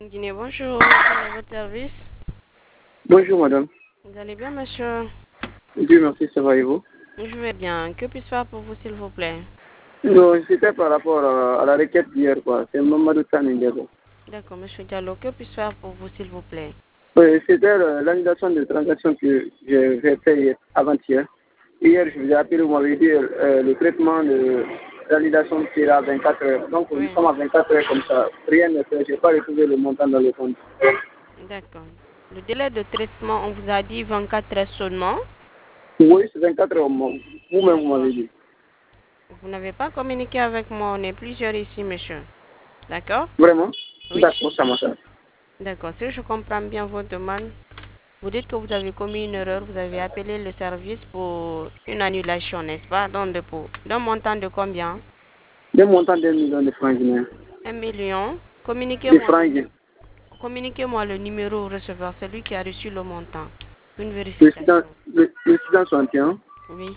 Guinée, bonjour, quel est votre service? Bonjour madame. Vous allez bien, monsieur? Dieu merci, ça va et vous? Je vais bien. Que puis-je faire pour vous, s'il vous plaît? Non, c'était par rapport à la requête d'hier, quoi. C'est Mamadou Taningabo. D'accord, monsieur Diallo, que puis-je faire pour vous, s'il vous plaît? Oui, c'était l'annulation de transaction que j'ai fait avant-hier. Hier, je vous ai appelé, vous m'avez dit le traitement de l'annulation sera à 24 heures. Donc, nous Oui, sommes à 24 heures comme ça. Rien ne fait, je n'ai pas retrouvé le montant dans le compte. d'accord. Le délai de traitement, on vous a dit 24 heures seulement. Oui, c'est 24 heures, vous-même, vous D'accord. m'avez dit. Vous n'avez pas communiqué avec moi, on est plusieurs ici, monsieur. D'accord? Vraiment? Oui. D'accord, ça marche. D'accord. Si je comprends bien votre demande, vous dites que vous avez commis une erreur, vous avez appelé le service pour une annulation, n'est-ce pas? D'un montant de combien? Le montant d'un million de francs guinéens. 1 million. De francs guinéens. Communiquez-moi le numéro au receveur, celui qui a reçu le montant. Une Le vérification. le 661. Oui.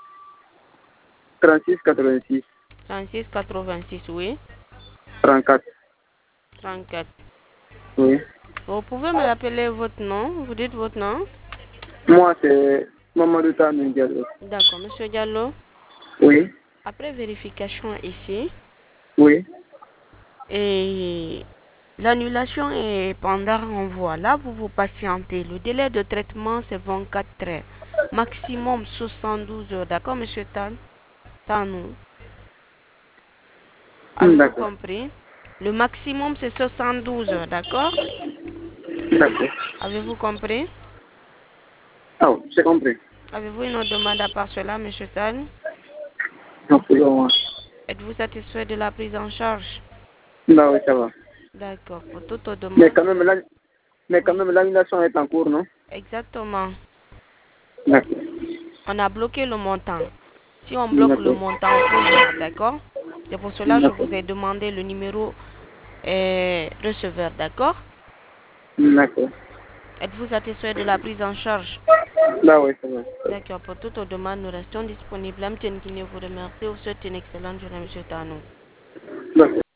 36 86 36 86, oui. 34. 34. Oui. Vous pouvez me rappeler votre nom? Vous dites votre nom? Moi, c'est Mamadou Tamin Diallo. D'accord, monsieur Diallo. Oui. Après vérification ici, Oui. et l'annulation est pendant renvoi. Là, vous patientez. Le délai de traitement, c'est 24 heures. Maximum 72 heures. D'accord, monsieur Tanou? Avez-vous D'accord. compris? Le maximum, c'est 72 heures, d'accord? D'accord. Avez-vous compris? Ah, oui, j'ai compris. Avez-vous une autre demande à part cela, monsieur Tan? Non, c'est bon. Êtes-vous satisfait de la prise en charge? Non, oui, ça va. D'accord. Pour toute autre Mais demande, quand même, oui, l'annulation est en cours, non? exactement. D'accord. On a bloqué le montant. Si on bloque le D'accord. montant, on peut voir, d'accord? C'est pour cela que je D'accord. vous ai demandé le numéro receveur, d'accord? D'accord. Êtes-vous satisfait de la prise en charge? Là, oui, ça va. D'accord. Pour toute autre demande, nous restons disponibles. Amtien Guinée vous remercie. Vous souhaite une excellente journée, monsieur Tanou. D'accord.